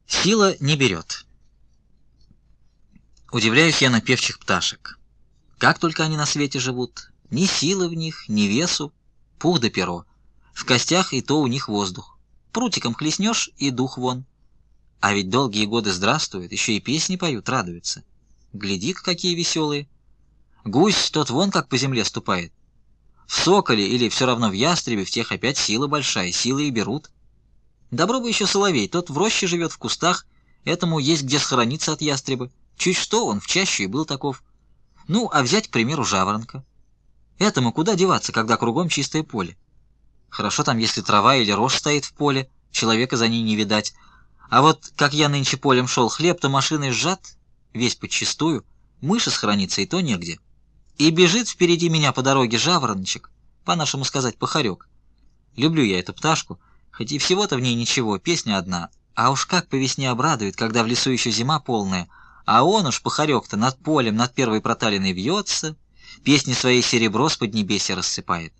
Сила не берет. Удивляюсь я на певчих пташек. Как только они на свете живут, ни силы в них, ни весу, пух да перо. В костях и то у них воздух. Прутиком хлестнешь, и дух вон. А ведь долгие годы здравствуют, еще и песни поют, радуются. Гляди-ка, какие веселые. Гусь тот вон как по земле ступает. В соколе или все равно в ястребе, в тех опять сила большая, силы и берут. Добро бы еще соловей, тот в роще живет, в кустах, этому есть где схорониться от ястреба. Чуть что, он в чащу и был таков. Ну, а взять, к примеру, жаворонка. Этому куда деваться, когда кругом чистое поле? Хорошо там, если трава или рожь стоит в поле, человека за ней не видать. А вот как я нынче полем шел, хлеб-то машиной сжат, весь подчистую, мыши схорониться и то негде. И бежит впереди меня по дороге жавороночек, по-нашему сказать, пахарек. Люблю я эту пташку, хоть и всего-то в ней ничего, песня одна. А уж как по весне обрадует, когда в лесу еще зима полная, а он уж, пахарек-то, над полем, над первой проталиной вьется, песни своей серебро с поднебесья рассыпает.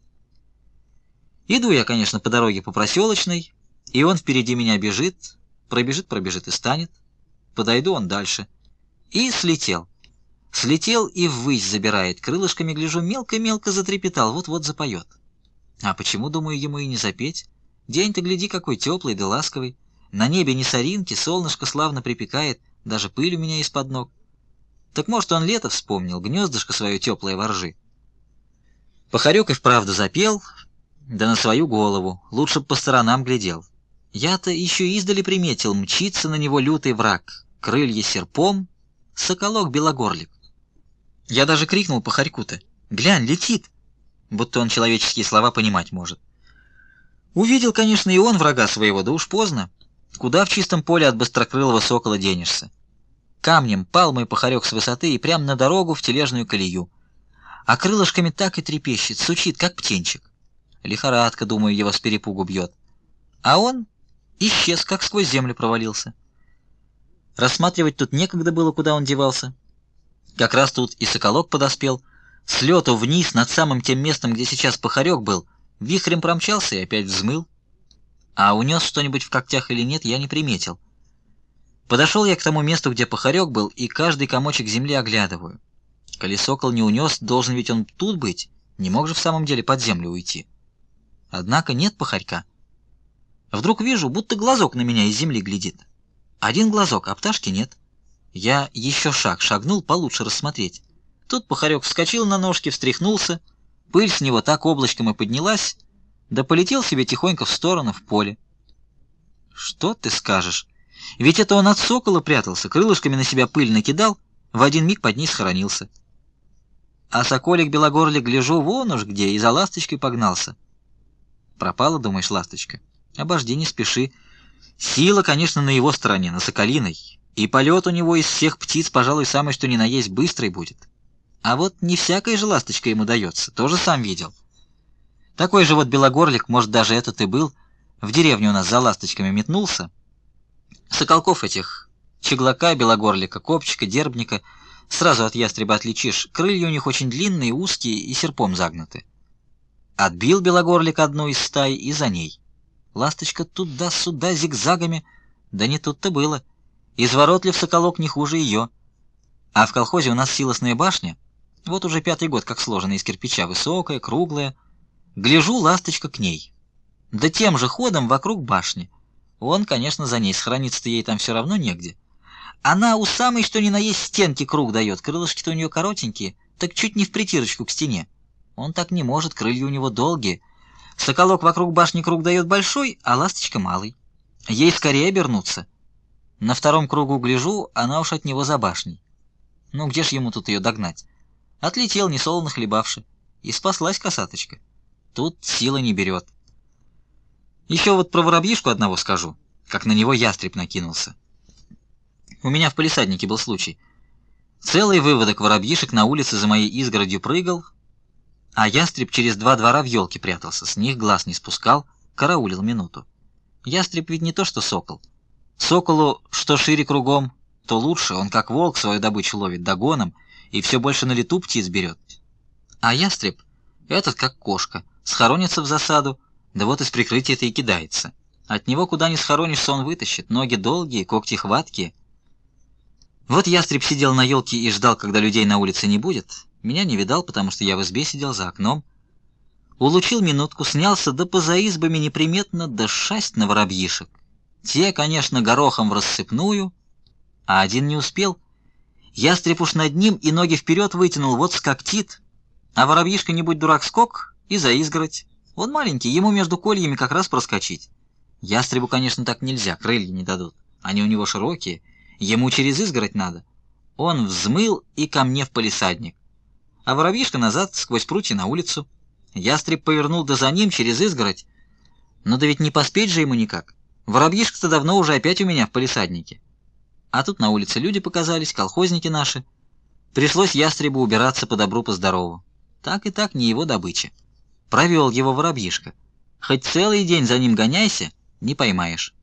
Иду я, конечно, по дороге по проселочной, и он впереди меня бежит, пробежит и станет. Подойду он дальше. И слетел. Слетел и ввысь забирает. Крылышками, гляжу, мелко-мелко затрепетал, вот-вот запоет. А почему, думаю, ему и не запеть? День-то, гляди, какой теплый да ласковый. На небе ни соринки, солнышко славно припекает, даже пыль у меня из-под ног. Так может, он лето вспомнил, гнездышко свое теплое во ржи. Пахарек и вправду запел, да на свою голову, лучше б по сторонам глядел. Я-то еще издали приметил, мчится на него лютый враг, крылья серпом, соколок-белогорлик. Я даже крикнул пахарьку-то: «Глянь, летит!» Будто он человеческие слова понимать может. Увидел, конечно, и он врага своего, да уж поздно. Куда в чистом поле от быстрокрылого сокола денешься? Камнем пал мой пахарек с высоты и прямо на дорогу в тележную колею. А крылышками так и трепещет, сучит, как птенчик. Лихорадка, думаю, его с перепугу бьет. А он исчез, как сквозь землю провалился. Рассматривать тут некогда было, куда он девался. Как раз тут и соколок подоспел. С лету вниз, над самым тем местом, где сейчас пахарек был, вихрем промчался и опять взмыл. А унес что-нибудь в когтях или нет, я не приметил. Подошел я к тому месту, где пахарек был, и каждый комочек земли оглядываю. Коли сокол не унес, должен ведь он тут быть, не мог же в самом деле под землю уйти. Однако нет пахарька. Вдруг вижу, будто глазок на меня из земли глядит. Один глазок, а пташки нет. Я еще шаг шагнул, получше рассмотреть. Тут пахарек вскочил на ножки, встряхнулся, пыль с него так облачком и поднялась, да полетел себе тихонько в сторону, в поле. Что ты скажешь? Ведь это он от сокола прятался, крылышками на себя пыль накидал, в один миг под ней схоронился. А соколик белогорлик, гляжу, вон уж где, и за ласточкой погнался. Пропала, думаешь, ласточка? Обожди, не спеши. Сила, конечно, на его стороне, на соколиной, и полет у него из всех птиц, пожалуй, самый что ни на есть быстрый будет. А вот не всякая же ласточка ему дается, тоже сам видел. Такой же вот белогорлик, может, даже этот и был, в деревне у нас за ласточками метнулся. Соколков этих, чеглака, белогорлика, копчика, дербника, сразу от ястреба отличишь, крылья у них очень длинные, узкие и серпом загнуты. Отбил белогорлик одну из стаи и за ней. Ласточка туда-сюда зигзагами, да не тут-то было. Изворотлив соколок не хуже ее. А в колхозе у нас силосная башня, вот уже 5-й год как сложена из кирпича, высокая, круглая. Гляжу, ласточка к ней. Да тем же ходом вокруг башни. Он, конечно, за ней, схорониться-то ей там все равно негде. Она у самой что ни на есть стенки круг дает, крылышки-то у нее коротенькие, так чуть не в притирочку к стене. Он так не может, крылья у него долгие. Соколок вокруг башни круг дает большой, а ласточка малый. Ей скорее обернуться. На 2-м кругу гляжу, она уж от него за башней. Ну где ж ему тут ее догнать? Отлетел, несолоно хлебавши. И спаслась косаточка. Тут сила не берет. Еще вот про воробьишку одного скажу, как на него ястреб накинулся. У меня в палисаднике был случай. Целый выводок воробьишек на улице за моей изгородью прыгал, а ястреб через 2 двора в елке прятался, с них глаз не спускал, караулил минуту. Ястреб ведь не то что сокол. Соколу что шире кругом, то лучше, он как волк свою добычу ловит догоном и все больше на лету птиц берет. А ястреб этот как кошка, схоронится в засаду, да вот из прикрытия-то и кидается. От него куда ни схоронишься, он вытащит. Ноги долгие, когти хваткие. Вот ястреб сидел на елке и ждал, когда людей на улице не будет. Меня не видал, потому что я в избе сидел за окном. Улучил минутку, снялся, да поза избами неприметно, да шасть на воробьишек. Те, конечно, горохом в рассыпную, а один не успел. Ястреб уж над ним и ноги вперед вытянул, вот скоктит. А воробьишка, не будь дурак, скок и за изгородь. Он маленький, ему между кольями как раз проскочить. Ястребу, конечно, так нельзя, крылья не дадут. Они у него широкие, ему через изгородь надо. Он взмыл и ко мне в палисадник. А воробьишка назад, сквозь прутья на улицу. Ястреб повернул да за ним через изгородь. Но да ведь не поспеть же ему никак. Воробьишка-то давно уже опять у меня в палисаднике. А тут на улице люди показались, колхозники наши. Пришлось ястребу убираться по добру, по здорову. Так и так не его добыча. Провел его воробьишка. Хоть целый день за ним гоняйся, не поймаешь.